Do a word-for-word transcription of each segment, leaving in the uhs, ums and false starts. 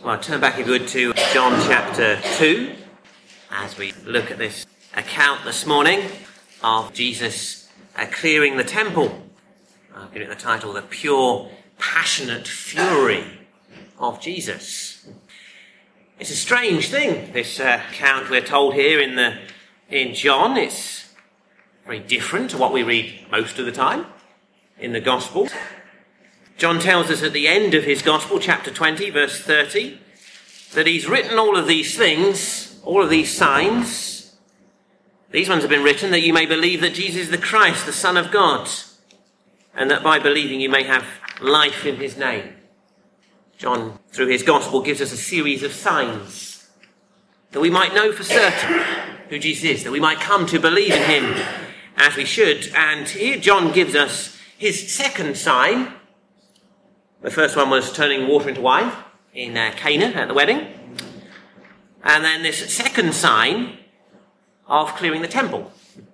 Well, turn back if you would to John chapter two as we look at this account this morning of Jesus uh, clearing the temple. I've given it the title, The Pure, Passionate Fury of Jesus. It's a strange thing, this uh, account we're told here in the in John. It's very different to what we read most of the time in the Gospel. John tells us at the end of his Gospel, chapter twenty, verse thirty, that he's written all of these things, all of these signs. These ones have been written that you may believe that Jesus is the Christ, the Son of God, and that by believing you may have life in his name. John, through his Gospel, gives us a series of signs that we might know for certain who Jesus is, that we might come to believe in him as we should. And here John gives us his second sign. The first one was turning water into wine in uh, Cana at the wedding. And then this second sign of clearing the temple.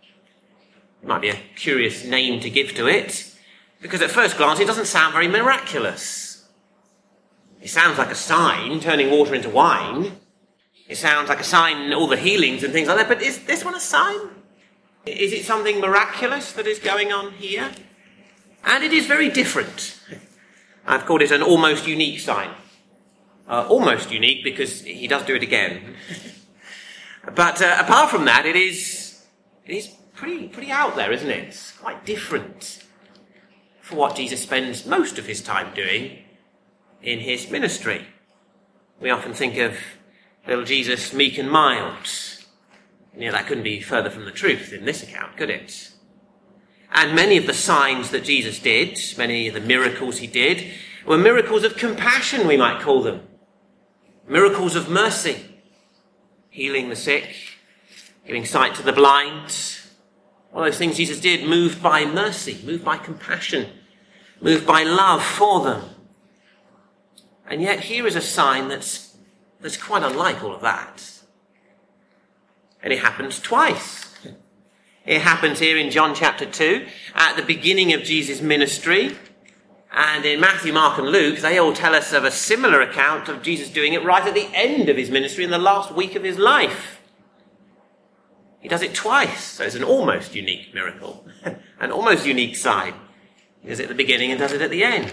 It might be a curious name to give to it, because at first glance it doesn't sound very miraculous. It sounds like a sign, turning water into wine. It sounds like a sign, all the healings and things like that, but is this one a sign? Is it something miraculous that is going on here? And it is very different. I've called it an almost unique sign. Uh, almost unique because he does do it again. But uh, apart from that, it is it is pretty pretty out there, isn't it? It's quite different for what Jesus spends most of his time doing in his ministry. We often think of little Jesus meek and mild. And yet that couldn't be further from the truth in this account, could it? And many of the signs that Jesus did, many of the miracles he did, were miracles of compassion, we might call them. Miracles of mercy. Healing the sick, giving sight to the blind. All those things Jesus did moved by mercy, moved by compassion, moved by love for them. And yet here is a sign that's, that's quite unlike all of that. And it happens twice. It happens here in John chapter two, at the beginning of Jesus' ministry. And in Matthew, Mark and Luke, they all tell us of a similar account of Jesus doing it right at the end of his ministry in the last week of his life. He does it twice, so it's an almost unique miracle, an almost unique sign. He does it at the beginning and does it at the end.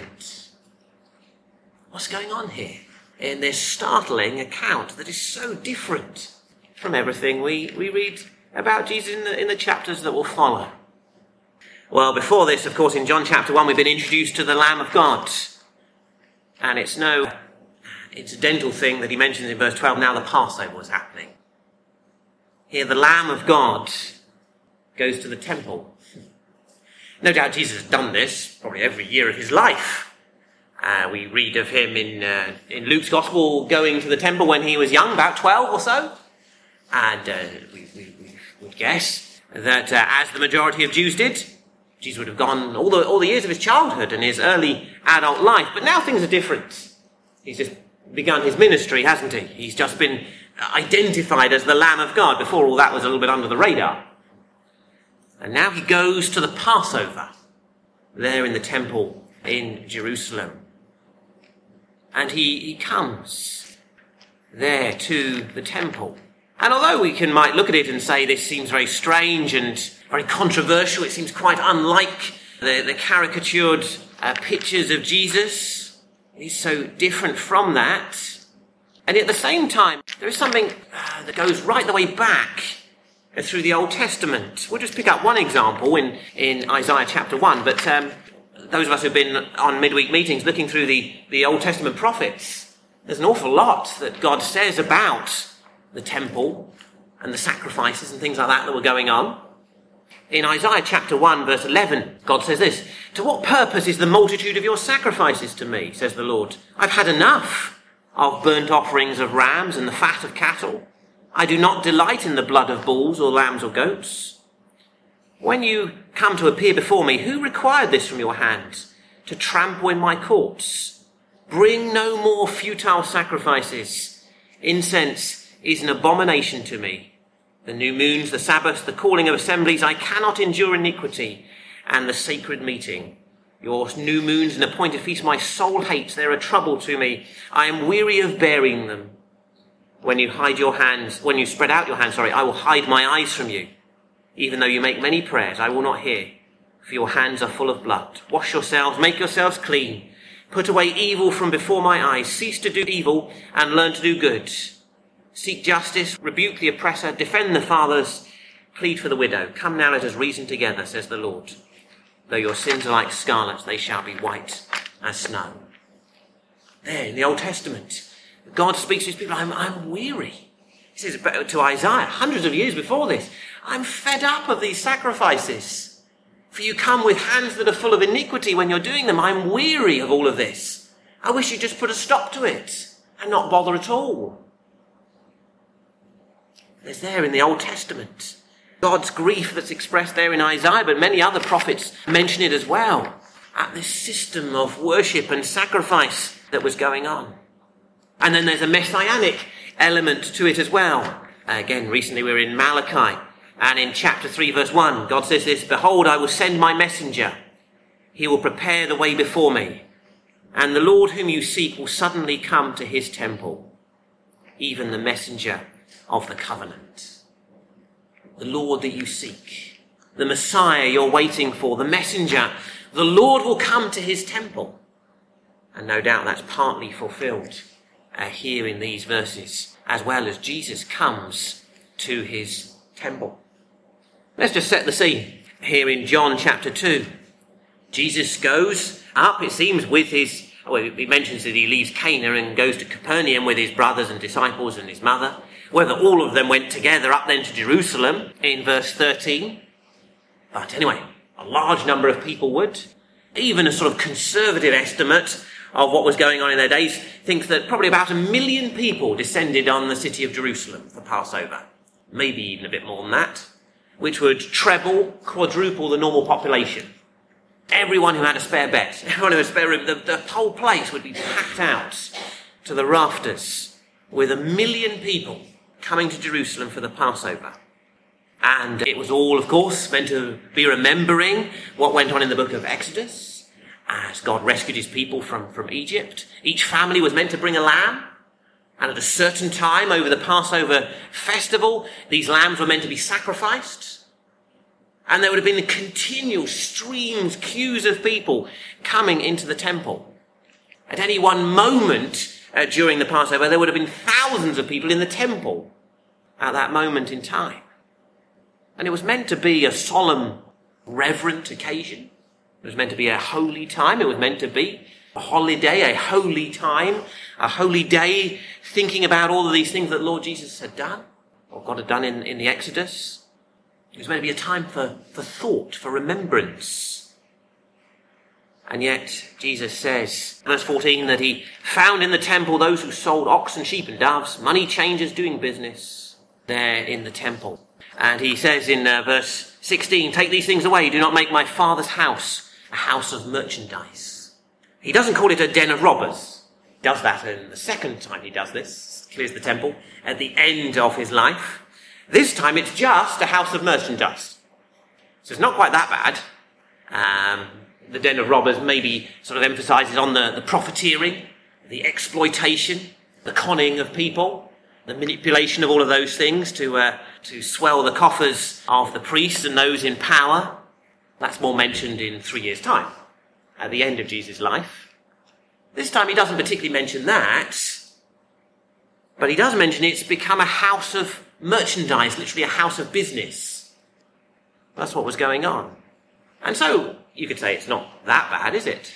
What's going on here in this startling account that is so different from everything we, we read about Jesus in the, in the chapters that will follow? Well, before this, of course, in John chapter one, we've been introduced to the Lamb of God. And it's no incidental thing that he mentions in verse twelve, now the Passover was happening. Here, the Lamb of God goes to the temple. No doubt Jesus has done this probably every year of his life. Uh, we read of him in, uh, in Luke's Gospel going to the temple when he was young, about twelve or so. And uh, we, we, we would guess that uh, as the majority of Jews did, Jesus would have gone all the, all the years of his childhood and his early adult life. But now things are different. He's just begun his ministry, hasn't he? He's just been identified as the Lamb of God. Before all that was a little bit under the radar. And now he goes to the Passover there in the temple in Jerusalem. And he, he comes there to the temple. And although we can might look at it and say this seems very strange and very controversial, it seems quite unlike the, the caricatured uh, pictures of Jesus, it is so different from that. And at the same time, there is something uh, that goes right the way back uh, through the Old Testament. We'll just pick up one example in, in Isaiah chapter one, but um, those of us who've been on midweek meetings looking through the, the Old Testament prophets, there's an awful lot that God says about the temple and the sacrifices and things like that that were going on. In Isaiah chapter one, verse eleven, God says this, "To what purpose is the multitude of your sacrifices to me, says the Lord? I've had enough of burnt offerings of rams and the fat of cattle. I do not delight in the blood of bulls or lambs or goats. When you come to appear before me, who required this from your hands, to trample in my courts? Bring no more futile sacrifices. Incense is an abomination to me. The new moons, the Sabbaths, the calling of assemblies, I cannot endure iniquity, and the sacred meeting. Your new moons and appointed feasts my soul hates. They're a trouble to me. I am weary of bearing them. When you hide your hands, when you spread out your hands, sorry, I will hide my eyes from you. Even though you make many prayers, I will not hear, for your hands are full of blood. Wash yourselves, make yourselves clean. Put away evil from before my eyes. Cease to do evil and learn to do good. Seek justice, rebuke the oppressor, defend the fatherless, plead for the widow. Come now, let us reason together, says the Lord. Though your sins are like scarlet, they shall be white as snow. There in the Old Testament, God speaks to his people, I'm, I'm weary. He says to Isaiah, hundreds of years before this, I'm fed up of these sacrifices. For you come with hands that are full of iniquity when you're doing them. I'm weary of all of this. I wish you'd just put a stop to it and not bother at all. There's there in the Old Testament God's grief that's expressed there in Isaiah, but many other prophets mention it as well, at this system of worship and sacrifice that was going on. And then there's a messianic element to it as well. Again, recently we were in Malachi, and in chapter three, verse one, God says this, Behold, I will send my messenger. He will prepare the way before me. And the Lord whom you seek will suddenly come to his temple, even the messenger of the covenant. The Lord that you seek, the Messiah you're waiting for, the messenger, the Lord will come to his temple. And no doubt that's partly fulfilled uh, here in these verses, as well as Jesus comes to his temple. Let's just set the scene here in John chapter two. Jesus goes up, it seems, with his, well, he mentions that he leaves Cana and goes to Capernaum with his brothers and disciples and his mother. Whether all of them went together up then to Jerusalem in verse thirteen. But anyway, a large number of people would. Even a sort of conservative estimate of what was going on in their days thinks that probably about a million people descended on the city of Jerusalem for Passover. Maybe even a bit more than that, which would treble, quadruple the normal population. Everyone who had a spare bed, everyone who had a spare room, the, the whole place would be packed out to the rafters with a million people coming to Jerusalem for the Passover. And it was all, of course, meant to be remembering what went on in the book of Exodus, as God rescued his people from, from Egypt. Each family was meant to bring a lamb, and at a certain time over the Passover festival, these lambs were meant to be sacrificed. And there would have been continual streams, queues of people coming into the temple. At any one moment uh, during the Passover, there would have been thousands of people in the temple at that moment in time. And it was meant to be a solemn, reverent occasion. It was meant to be a holy time. It was meant to be a holiday, a holy time, a holy day, thinking about all of these things that Lord Jesus had done, or God had done in, in the Exodus. It was meant to be a time for, for thought, for remembrance. And yet, Jesus says, verse fourteen, that he found in the temple those who sold oxen, sheep and doves, money changers doing business there in the temple. And he says in uh, verse sixteen, take these things away, do not make my Father's house a house of merchandise. He doesn't call it a den of robbers. He does that in the second time he does this, clears the temple, at the end of his life. This time it's just a house of merchandise. So it's not quite that bad. Um, the den of robbers maybe sort of emphasises on the, the profiteering, the exploitation, the conning of people, the manipulation of all of those things to uh, to swell the coffers of the priests and those in power. That's more mentioned in three years' time, at the end of Jesus' life. This time he doesn't particularly mention that, but he does mention it's become a house of merchandise, literally a house of business. That's what was going on. And so you could say it's not that bad, is it?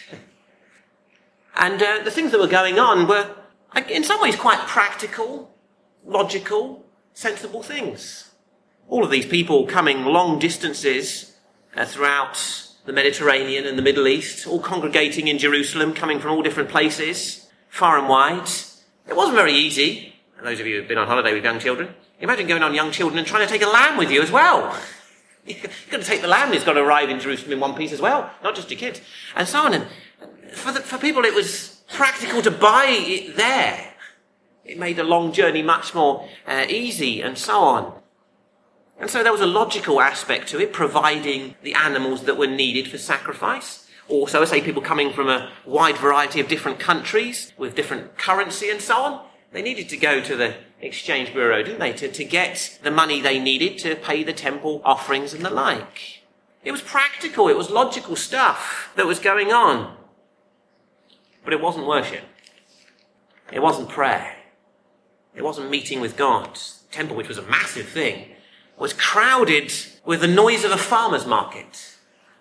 And uh, the things that were going on were, in some ways, quite practical, logical, sensible things. All of these people coming long distances uh, throughout the Mediterranean and the Middle East, all congregating in Jerusalem, coming from all different places, far and wide. It wasn't very easy. And those of you who've been on holiday with young children, imagine going on young children and trying to take a lamb with you as well. You've got to take the lamb, it's got to arrive in Jerusalem in one piece as well, not just your kids, and so on. And for, the, for people, it was practical to buy it there. It made a long journey much more uh, easy, and so on. And so there was a logical aspect to it, providing the animals that were needed for sacrifice. Also, I say people coming from a wide variety of different countries with different currency and so on. They needed to go to the exchange bureau, didn't they, to, to get the money they needed to pay the temple offerings and the like. It was practical, it was logical stuff that was going on. But it wasn't worship. It wasn't prayer. It wasn't meeting with God. The temple, which was a massive thing, was crowded with the noise of a farmer's market,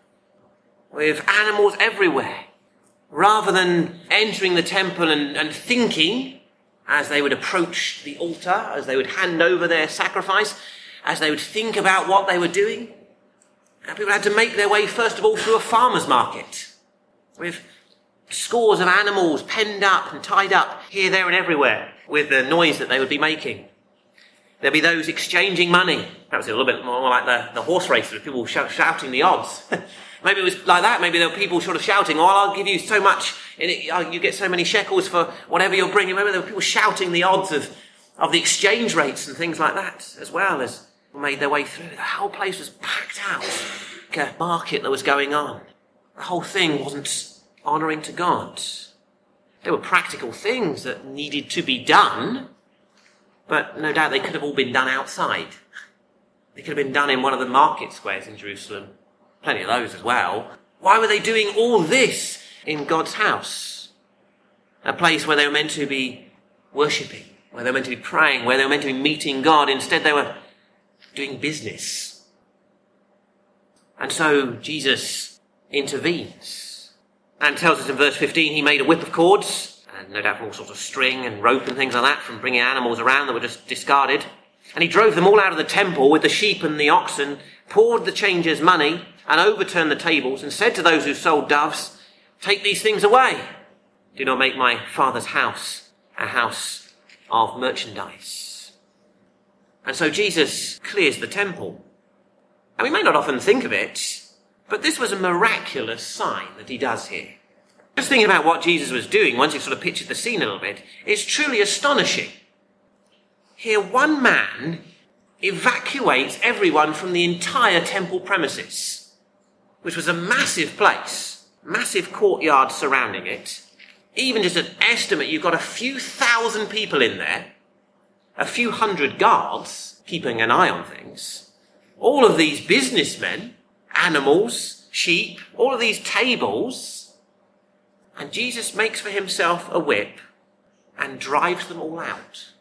with animals everywhere. Rather than entering the temple and, and thinking, as they would approach the altar, as they would hand over their sacrifice, as they would think about what they were doing, and people had to make their way, first of all, through a farmer's market, with scores of animals penned up and tied up here, there and everywhere, with the noise that they would be making. There'd be those exchanging money. Perhaps a little bit more like the, the horse races, with people sh- shouting the odds. Maybe it was like that. Maybe there were people sort of shouting, oh, I'll give you so much, in it, oh, you get so many shekels for whatever you're bringing. Maybe there were people shouting the odds of, of the exchange rates and things like that, as well as made their way through. The whole place was packed out, like a market that was going on. The whole thing wasn't honouring to God. There were practical things that needed to be done, but no doubt they could have all been done outside. They could have been done in one of the market squares in Jerusalem. Plenty of those as well. Why were they doing all this in God's house? A place where they were meant to be worshipping, where they were meant to be praying, where they were meant to be meeting God. Instead, they were doing business. And so Jesus intervenes and tells us in verse fifteen, he made a whip of cords, and no doubt from all sorts of string and rope and things like that, from bringing animals around that were just discarded. And he drove them all out of the temple with the sheep and the oxen, poured the changers' money, and overturned the tables, and said to those who sold doves, take these things away. Do not make my Father's house a house of merchandise. And so Jesus clears the temple. And we may not often think of it, but this was a miraculous sign that he does here. Just thinking about what Jesus was doing, once you sort of pictured the scene a little bit, it's truly astonishing. Here one man evacuates everyone from the entire temple premises, which was a massive place, massive courtyard surrounding it. Even just an estimate, you've got a few thousand people in there, a few hundred guards keeping an eye on things, all of these businessmen, animals, sheep, all of these tables, and Jesus makes for himself a whip and drives them all out.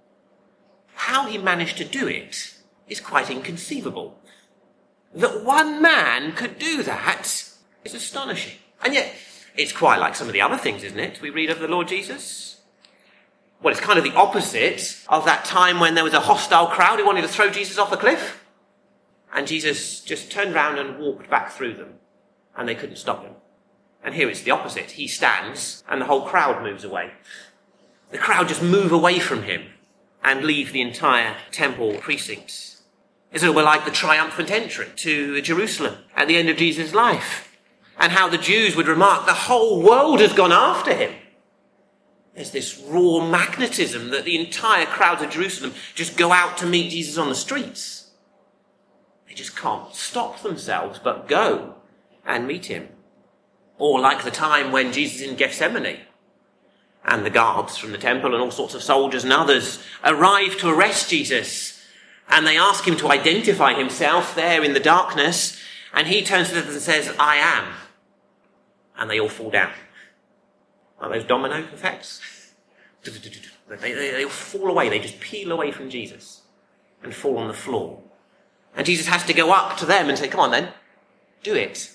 How he managed to do it is quite inconceivable. That one man could do that is astonishing. And yet, it's quite like some of the other things, isn't it, we read of the Lord Jesus? Well, it's kind of the opposite of that time when there was a hostile crowd who wanted to throw Jesus off a cliff. And Jesus just turned round and walked back through them. And they couldn't stop him. And here it's the opposite. He stands and the whole crowd moves away. The crowd just move away from him and leave the entire temple precincts. It's a little bit like the triumphant entry to Jerusalem at the end of Jesus' life. And how the Jews would remark, the whole world has gone after him. There's this raw magnetism that the entire crowds of Jerusalem just go out to meet Jesus on the streets. They just can't stop themselves but go and meet him. Or like the time when Jesus is in Gethsemane, and the guards from the temple and all sorts of soldiers and others arrive to arrest Jesus. And they ask him to identify himself there in the darkness. And he turns to them and says, I am. And they all fall down. Like those domino effects. They, they, they all fall away. They just peel away from Jesus and fall on the floor. And Jesus has to go up to them and say, come on then, do it.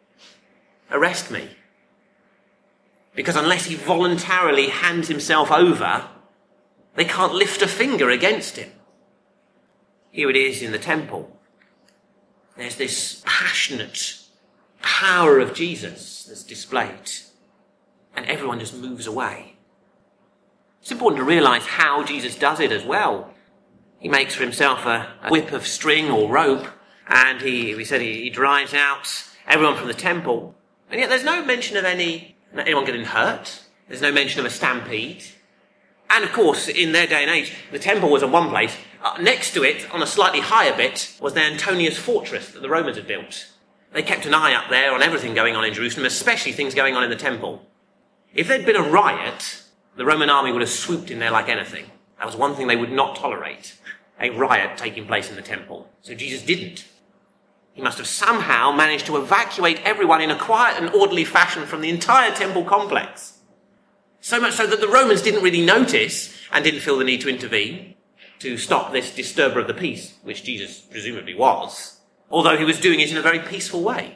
Arrest me. Because unless he voluntarily hands himself over, they can't lift a finger against him. Here it is in the temple. There's this passionate power of Jesus that's displayed. And everyone just moves away. It's important to realise how Jesus does it as well. He makes for himself a, a whip of string or rope, and he, we said he, he drives out everyone from the temple. And yet there's no mention of any anyone getting hurt. There's no mention of a stampede. And of course, in their day and age, the temple was in one place. Uh, next to it, on a slightly higher bit, was the Antonius fortress that the Romans had built. They kept an eye up there on everything going on in Jerusalem, especially things going on in the temple. If there'd been a riot, the Roman army would have swooped in there like anything. That was one thing they would not tolerate, a riot taking place in the temple. So Jesus didn't. He must have somehow managed to evacuate everyone in a quiet and orderly fashion from the entire temple complex. So much so that the Romans didn't really notice and didn't feel the need to intervene to stop this disturber of the peace, which Jesus presumably was, although he was doing it in a very peaceful way.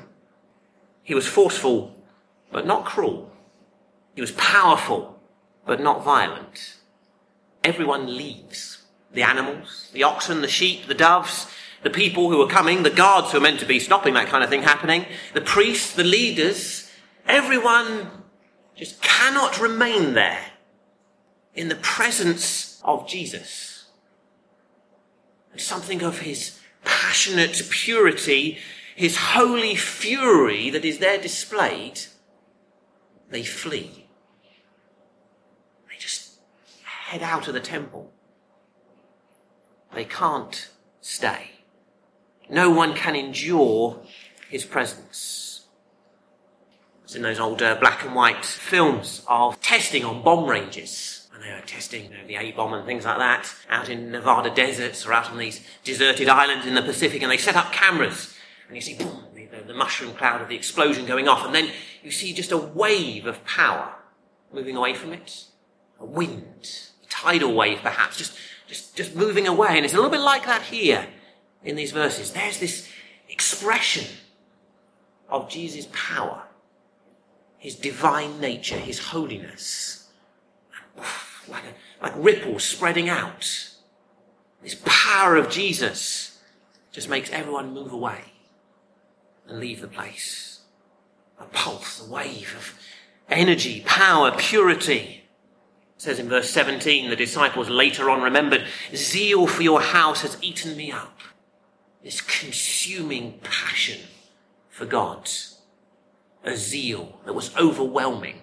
He was forceful, but not cruel. He was powerful, but not violent. Everyone leaves. The animals, the oxen, the sheep, the doves, the people who are coming, the guards who are meant to be stopping that kind of thing happening, the priests, the leaders, everyone just cannot remain there in the presence of Jesus. And something of his passionate purity, his holy fury that is there displayed, they flee. They just head out of the temple. They can't stay. No one can endure his presence. It's in those old uh, black and white films of testing on bomb ranges. And they were testing, you know, the A-bomb and things like that out in Nevada deserts or out on these deserted islands in the Pacific. And they set up cameras. And you see, boom, the, the, the mushroom cloud of the explosion going off. And then you see just a wave of power moving away from it. A wind, a tidal wave perhaps, just, just, just moving away. And it's a little bit like that here. In these verses, there's this expression of Jesus' power, his divine nature, his holiness, like, a, like ripples spreading out. This power of Jesus just makes everyone move away and leave the place. A pulse, a wave of energy, power, purity. It says in verse seventeen, the disciples later on remembered, zeal for your house has eaten me up. This consuming passion for God, a zeal that was overwhelming.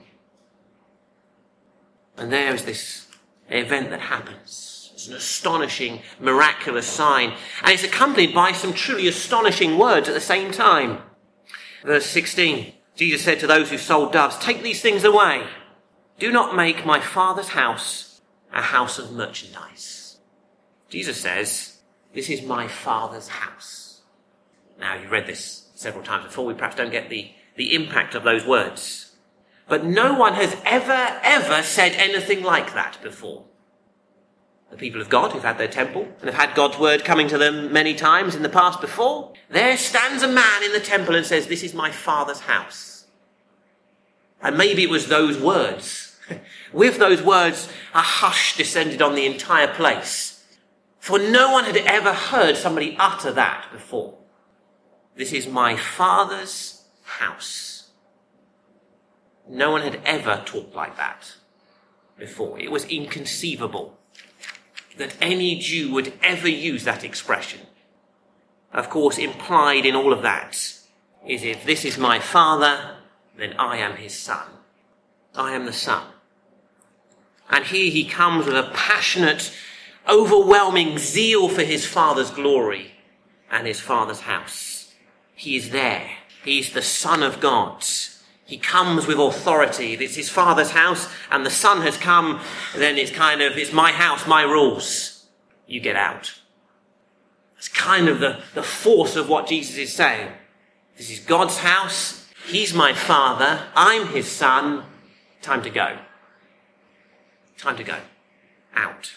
And there is this event that happens. It's an astonishing, miraculous sign. And it's accompanied by some truly astonishing words at the same time. Verse sixteen, Jesus said to those who sold doves, take these things away. Do not make my Father's house a house of merchandise. Jesus says, this is my Father's house. Now, you've read this several times before. We perhaps don't get the, the impact of those words. But no one has ever, ever said anything like that before. The people of God who've had their temple and have had God's word coming to them many times in the past before, there stands a man in the temple and says, this is my Father's house. And maybe it was those words. With those words, a hush descended on the entire place. For no one had ever heard somebody utter that before. This is my Father's house. No one had ever talked like that before. It was inconceivable that any Jew would ever use that expression. Of course, implied in all of that is if this is my Father, then I am his son. I am the son. And here he comes with a passionate, overwhelming zeal for his Father's glory and his Father's house. He is there. He's the Son of God. He comes with authority. If it's his Father's house and the Son has come, then it's kind of, it's my house, my rules. You get out. That's kind of the, the force of what Jesus is saying. This is God's house. He's my Father. I'm his Son. Time to go. Time to go. Out.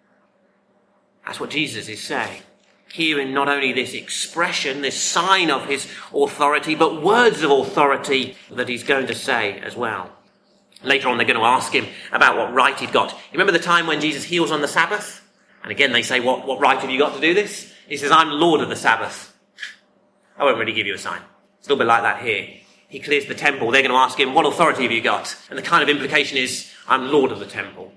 That's what Jesus is saying. Here in not only this expression, this sign of his authority, but words of authority that he's going to say as well. Later on, they're going to ask him about what right he'd got. You remember the time when Jesus heals on the Sabbath? And again, they say, what, what right have you got to do this? He says, I'm Lord of the Sabbath. I won't really give you a sign. It's a little bit like that here. He clears the temple. They're going to ask him, what authority have you got? And the kind of implication is, I'm Lord of the temple.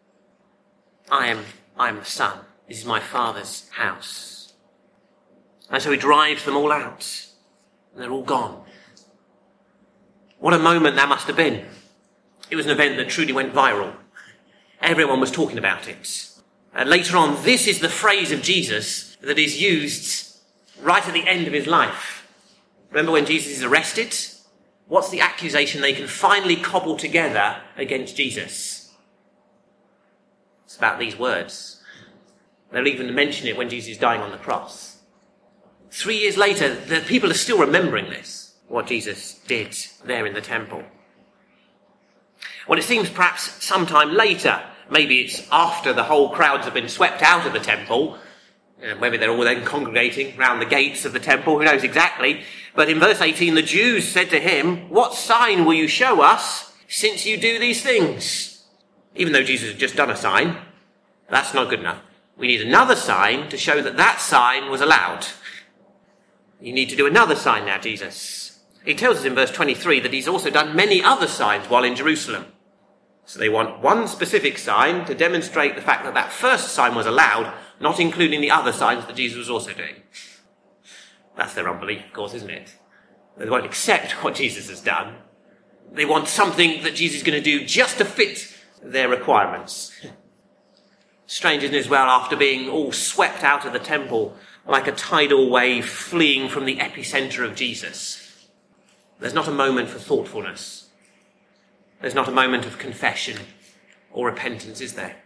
I am, I am the Son. This is my Father's house. And so he drives them all out. And they're all gone. What a moment that must have been. It was an event that truly went viral. Everyone was talking about it. And later on, this is the phrase of Jesus that is used right at the end of his life. Remember when Jesus is arrested? What's the accusation they can finally cobble together against Jesus? It's about these words. They'll even mention it when Jesus is dying on the cross. Three years later, the people are still remembering this, what Jesus did there in the temple. Well, it seems perhaps sometime later, maybe it's after the whole crowds have been swept out of the temple, and maybe they're all then congregating round the gates of the temple, who knows exactly. But in verse eighteen, the Jews said to him, "What sign will you show us since you do these things?" Even though Jesus had just done a sign, that's not good enough. We need another sign to show that that sign was allowed. You need to do another sign now, Jesus. He tells us in verse twenty-three that he's also done many other signs while in Jerusalem. So they want one specific sign to demonstrate the fact that that first sign was allowed, not including the other signs that Jesus was also doing. That's their unbelief, of course, isn't it? They won't accept what Jesus has done. They want something that Jesus is going to do just to fit their requirements. Strange, isn't it, as well, after being all swept out of the temple like a tidal wave fleeing from the epicenter of Jesus. There's not a moment for thoughtfulness. There's not a moment of confession or repentance, is there?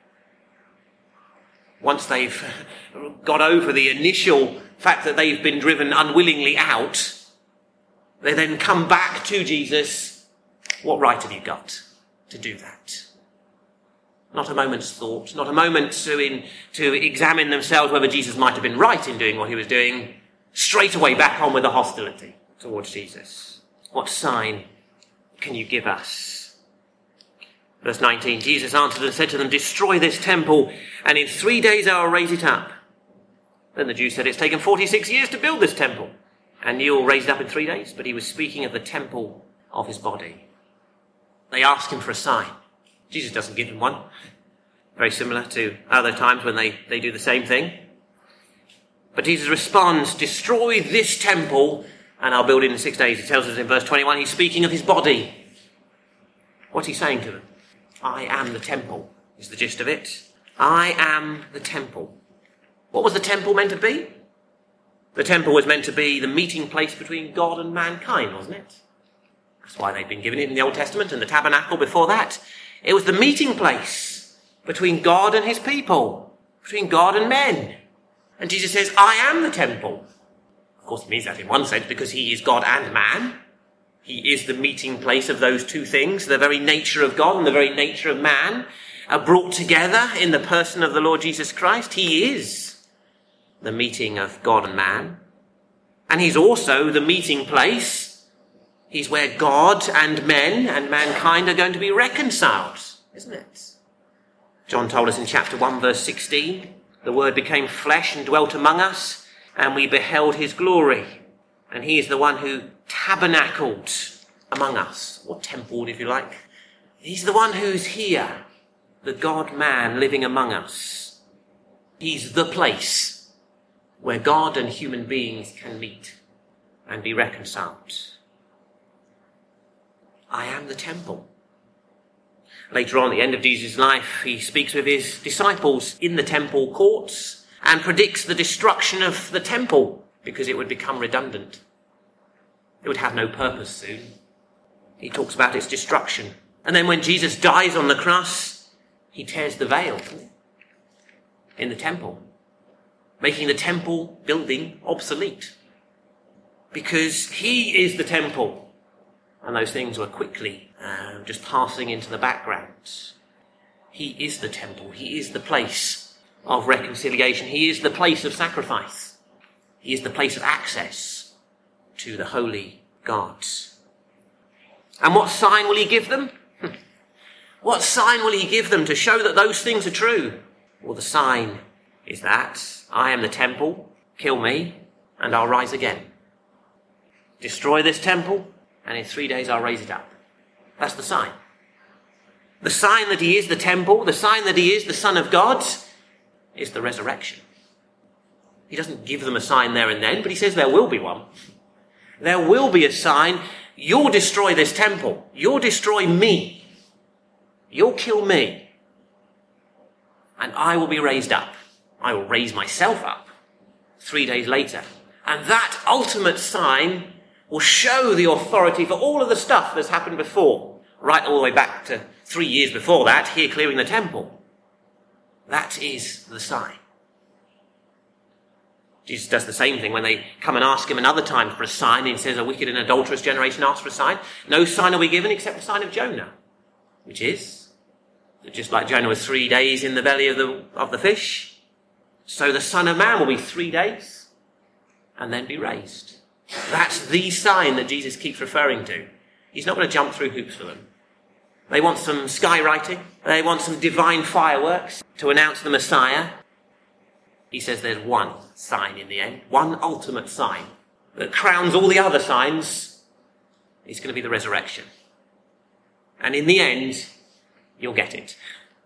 Once they've got over the initial fact that they've been driven unwillingly out, they then come back to Jesus. What right have you got to do that? Not a moment's thought, not a moment to, in, to examine themselves whether Jesus might have been right in doing what he was doing. Straight away back on with the hostility towards Jesus. What sign can you give us? Verse nineteen, Jesus answered and said to them, "Destroy this temple, and in three days I will raise it up." Then the Jews said, "It's taken forty-six years to build this temple, and you'll raise it up in three days?" But he was speaking of the temple of his body. They ask him for a sign. Jesus doesn't give them one. Very similar to other times when they, they do the same thing. But Jesus responds, "Destroy this temple, and I'll build it in six days." He tells us in verse twenty-one, he's speaking of his body. What's he saying to them? I am the temple, is the gist of it. I am the temple. What was the temple meant to be? The temple was meant to be the meeting place between God and mankind, wasn't it? That's why they'd been given it in the Old Testament and the tabernacle before that. It was the meeting place between God and his people, between God and men. And Jesus says, I am the temple. Of course, it means that in one sense because he is God and man. He is the meeting place of those two things, the very nature of God and the very nature of man, are brought together in the person of the Lord Jesus Christ. He is the meeting of God and man. And he's also the meeting place. He's where God and men and mankind are going to be reconciled, isn't it? John told us in chapter one, verse sixteen, the Word became flesh and dwelt among us, and we beheld his glory. And he is the one who tabernacled among us, or templed, if you like. He's the one who's here, the God-man living among us. He's the place where God and human beings can meet and be reconciled. I am the temple. Later on, at the end of Jesus' life, he speaks with his disciples in the temple courts and predicts the destruction of the temple because it would become redundant. It would have no purpose soon. He talks about its destruction. And then when Jesus dies on the cross, he tears the veil in the temple, making the temple building obsolete. Because he is the temple. And those things were quickly uh, just passing into the background. He is the temple. He is the place of reconciliation. He is the place of sacrifice. He is the place of access to the holy God. And what sign will he give them? What sign will he give them to show that those things are true? Well, the sign is that I am the temple, kill me, and I'll rise again. Destroy this temple, and in three days I'll raise it up. That's the sign. The sign that he is the temple, the sign that he is the Son of God, is the resurrection. He doesn't give them a sign there and then, but he says there will be one. There will be a sign. You'll destroy this temple. You'll destroy me. You'll kill me. And I will be raised up. I will raise myself up three days later. And that ultimate sign will show the authority for all of the stuff that's happened before, right all the way back to three years before that, here clearing the temple. That is the sign. Jesus does the same thing when they come and ask him another time for a sign. He says, a wicked and adulterous generation asks for a sign. No sign will be given except the sign of Jonah, which is that just like Jonah was three days in the belly of the, of the fish, so the Son of Man will be three days and then be raised. That's the sign that Jesus keeps referring to. He's not going to jump through hoops for them. They want some skywriting. They want some divine fireworks to announce the Messiah. He says there's one sign in the end, one ultimate sign that crowns all the other signs. It's going to be the resurrection. And in the end, you'll get it,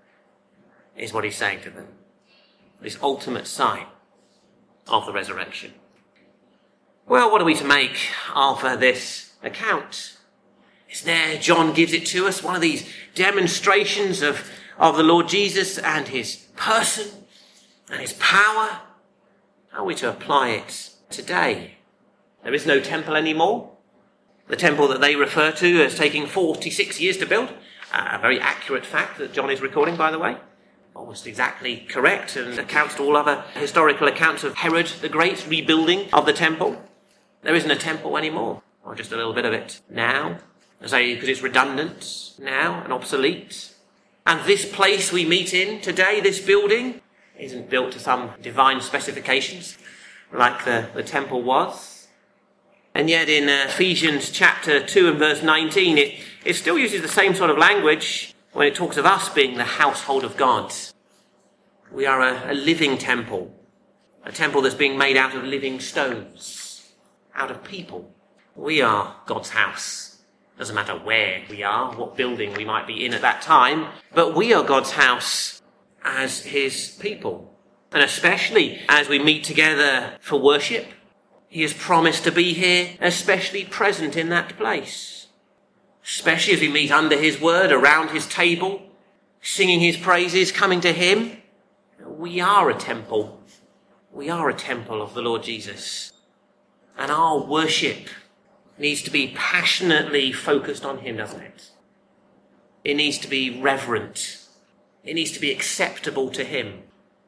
is what he's saying to them. This ultimate sign of the resurrection. Well, what are we to make of uh, this account? It's there, John gives it to us, one of these demonstrations of, of the Lord Jesus and his person and his power. How are we to apply it today? There is no temple anymore. The temple that they refer to as taking forty-six years to build. A very accurate fact that John is recording, by the way. Almost exactly correct, and accounts to all other historical accounts of Herod the Great rebuilding of the temple. There isn't a temple anymore, or just a little bit of it now. I say because it's redundant now and obsolete. And this place we meet in today, this building, isn't built to some divine specifications like the, the temple was. And yet in uh, Ephesians chapter two and verse nineteen, it, it still uses the same sort of language when it talks of us being the household of God. We are a, a living temple, a temple that's being made out of living stones, out of people. We are God's house. Doesn't matter where we are, what building we might be in at that time, but we are God's house as his people. And especially as we meet together for worship, he has promised to be here, especially present in that place. Especially as we meet under his word, around his table, singing his praises, coming to him. We are a temple. We are a temple of the Lord Jesus. And our worship needs to be passionately focused on him, doesn't it? It needs to be reverent. It needs to be acceptable to him.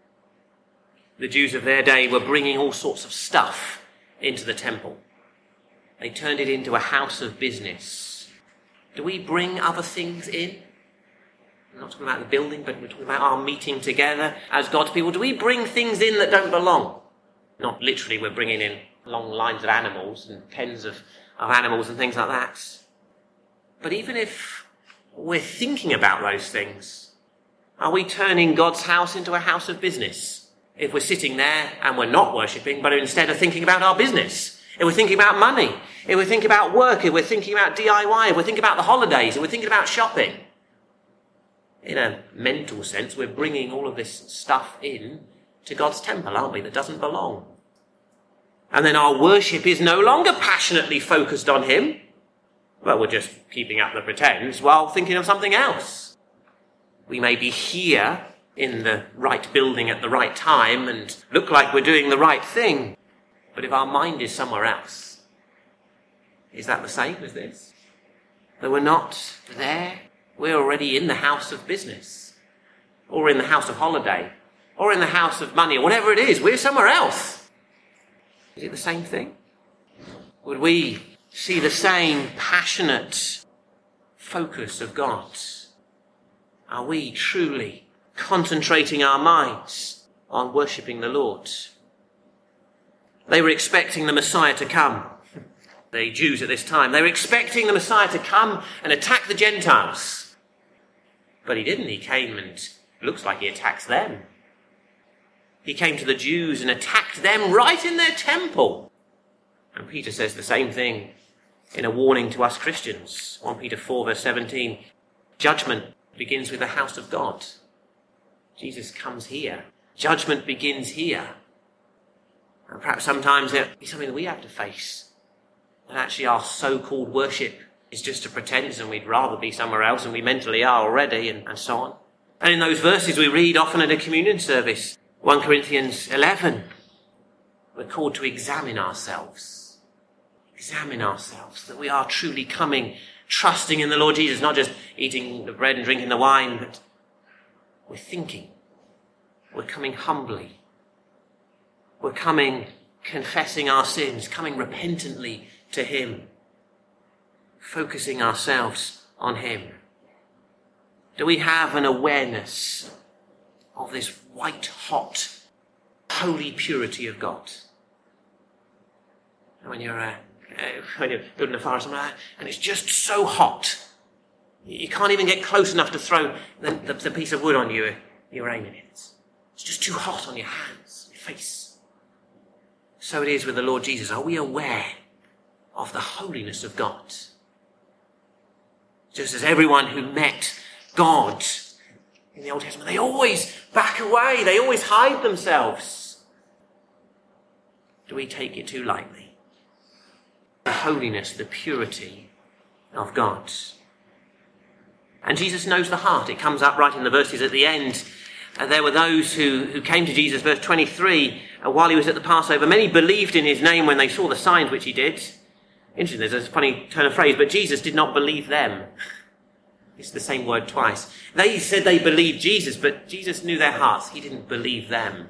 The Jews of their day were bringing all sorts of stuff into the temple. They turned it into a house of business. Do we bring other things in? I'm not talking about the building, but we're talking about our meeting together as God's people. Do we bring things in that don't belong? Not literally, we're bringing in long lines of animals and pens of, of animals and things like that. But even if we're thinking about those things, are we turning God's house into a house of business? If we're sitting there and we're not worshipping, but instead of thinking about our business, if we're thinking about money, if we're thinking about work, if we're thinking about D I Y, if we're thinking about the holidays, if we're thinking about shopping, in a mental sense, we're bringing all of this stuff in to God's temple, aren't we, that doesn't belong. And then our worship is no longer passionately focused on him. Well, we're just keeping up the pretense while thinking of something else. We may be here in the right building at the right time and look like we're doing the right thing. But if our mind is somewhere else, is that the same as this? That we're not there? We're already in the house of business, or in the house of holiday, or in the house of money, or whatever it is. We're somewhere else. Is it the same thing? Would we see the same passionate focus of God? Are we truly concentrating our minds on worshipping the Lord? They were expecting the Messiah to come. The Jews at this time, they were expecting the Messiah to come and attack the Gentiles. But he didn't. He came and looks like he attacks them. He came to the Jews and attacked them right in their temple. And Peter says the same thing in a warning to us Christians. First Peter four verse seventeen. Judgment begins with the house of God. Jesus comes here. Judgment begins here. And perhaps sometimes it'll be something that we have to face. That actually our so-called worship is just a pretense and we'd rather be somewhere else and we mentally are already, and, and so on. And in those verses we read often at a communion service, First Corinthians eleven, we're called to examine ourselves. examine ourselves, that we are truly coming, trusting in the Lord Jesus, not just eating the bread and drinking the wine, but we're thinking. We're coming humbly. We're coming confessing our sins, coming repentantly to him, focusing ourselves on him. Do we have an awareness of this white-hot, holy purity of God? And when you're, uh, uh, when you're building a fire or something like that, and it's just so hot, you can't even get close enough to throw the, the, the piece of wood on you you're aiming at. It's just too hot on your hands, your face. So it is with the Lord Jesus. Are we aware of the holiness of God? Just as everyone who met God in the Old Testament, they always back away. They always hide themselves. Do we take it too lightly? The holiness, the purity of God. And Jesus knows the heart. It comes up right in the verses at the end. Uh, there were those who, who came to Jesus, verse twenty-three, uh, while he was at the Passover. Many believed in his name when they saw the signs which he did. Interesting, there's a funny turn of phrase, but Jesus did not believe them. It's the same word twice. They said they believed Jesus, but Jesus knew their hearts. He didn't believe them.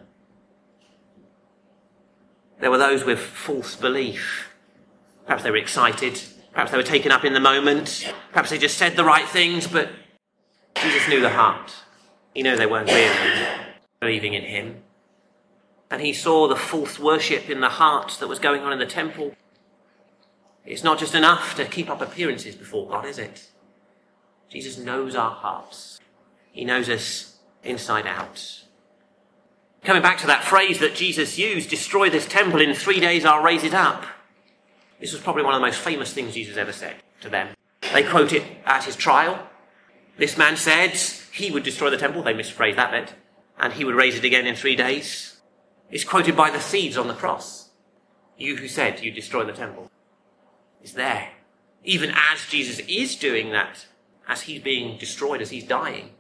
There were those with false belief. Perhaps they were excited. Perhaps they were taken up in the moment. Perhaps they just said the right things, but Jesus knew the heart. He knew they weren't really believing in him. And he saw the false worship in the heart that was going on in the temple. It's not just enough to keep up appearances before God, is it? Jesus knows our hearts. He knows us inside out. Coming back to that phrase that Jesus used, destroy this temple, in three days I'll raise it up. This was probably one of the most famous things Jesus ever said to them. They quote it at his trial. This man said he would destroy the temple. They misphrased that bit. And he would raise it again in three days. It's quoted by the thieves on the cross. You who said you destroy the temple. It's there. Even as Jesus is doing that, as he's being destroyed, as he's dying.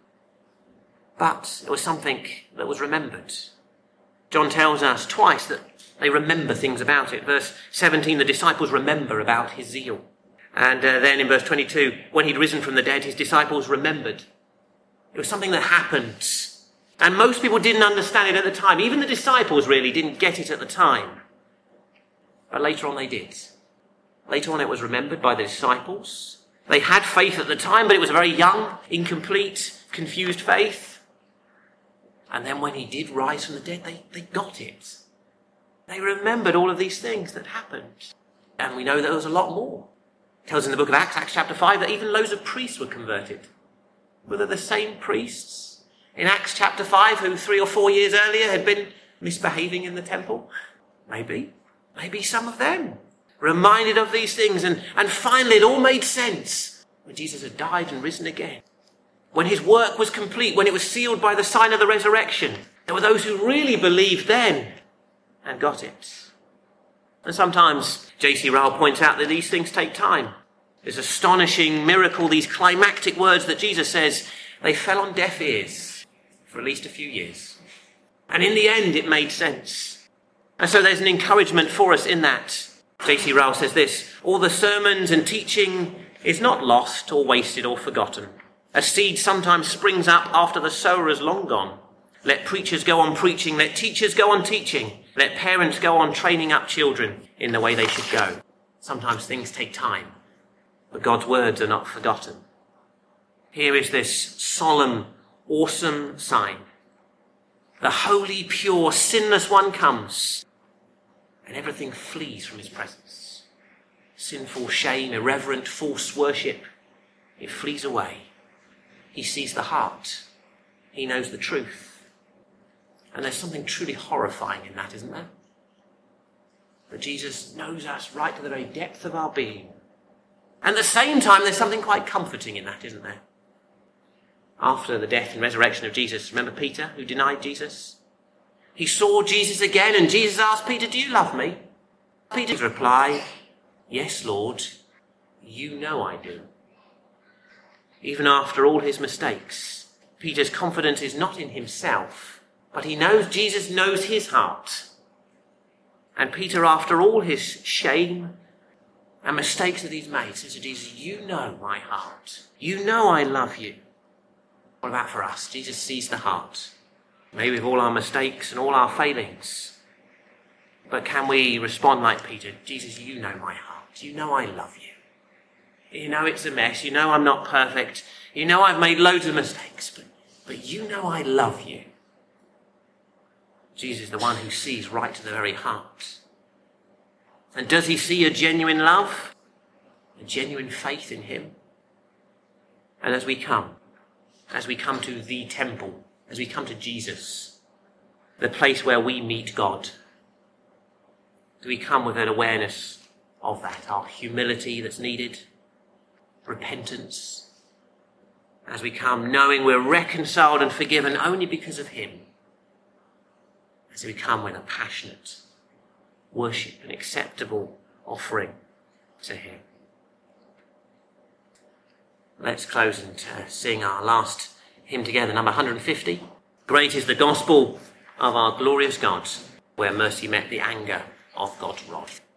But it was something that was remembered. John tells us twice that they remember things about it. Verse seventeen, the disciples remember about his zeal. And uh, then in verse twenty-two, when he'd risen from the dead, his disciples remembered. It was something that happened. And most people didn't understand it at the time. Even the disciples really didn't get it at the time. But later on they did. Later on it was remembered by the disciples. They had faith at the time, but it was a very young, incomplete, confused faith. And then when he did rise from the dead, they, they got it. They remembered all of these things that happened. And we know there was a lot more. It tells in the book of Acts, Acts chapter five, that even loads of priests were converted. Were they the same priests in Acts chapter five who three or four years earlier had been misbehaving in the temple? Maybe. Maybe some of them. Reminded of these things, and, and finally it all made sense when Jesus had died and risen again. When his work was complete, when it was sealed by the sign of the resurrection, there were those who really believed then and got it. And sometimes J C Ryle points out that these things take time. This astonishing miracle, these climactic words that Jesus says, they fell on deaf ears for at least a few years. And in the end it made sense. And so there's an encouragement for us in that. J C Ryle says this, all the sermons and teaching is not lost or wasted or forgotten. A seed sometimes springs up after the sower is long gone. Let preachers go on preaching, let teachers go on teaching, let parents go on training up children in the way they should go. Sometimes things take time, but God's words are not forgotten. Here is this solemn, awesome sign. The holy, pure, sinless one comes, and everything flees from his presence. Sinful shame, irreverent, false worship, it flees away. He sees the heart. He knows the truth. And there's something truly horrifying in that, isn't there? But Jesus knows us right to the very depth of our being. And at the same time, there's something quite comforting in that, isn't there? After the death and resurrection of Jesus, remember Peter, who denied Jesus? He saw Jesus again, and Jesus asked Peter, do you love me? Peter's reply, yes, Lord, you know I do. Even after all his mistakes, Peter's confidence is not in himself, but he knows Jesus knows his heart. And Peter, after all his shame, and mistakes that he's made, says to Jesus, you know my heart. You know I love you. What about for us? Jesus sees the heart. Maybe with all our mistakes and all our failings. But can we respond like Peter? Jesus, you know my heart. You know I love you. You know it's a mess. You know I'm not perfect. You know I've made loads of mistakes. But, but you know I love you. Jesus is the one who sees right to the very heart. And does he see a genuine love? A genuine faith in him? And as we come, as we come to the temple, as we come to Jesus, the place where we meet God, do we come with an awareness of that, our humility that's needed, repentance, as we come knowing we're reconciled and forgiven only because of him, as we come with a passionate worship, an acceptable offering to him. Let's close and uh, sing our last hymn together, number one hundred fifty. Great is the gospel of our glorious God, where mercy met the anger of God's wrath.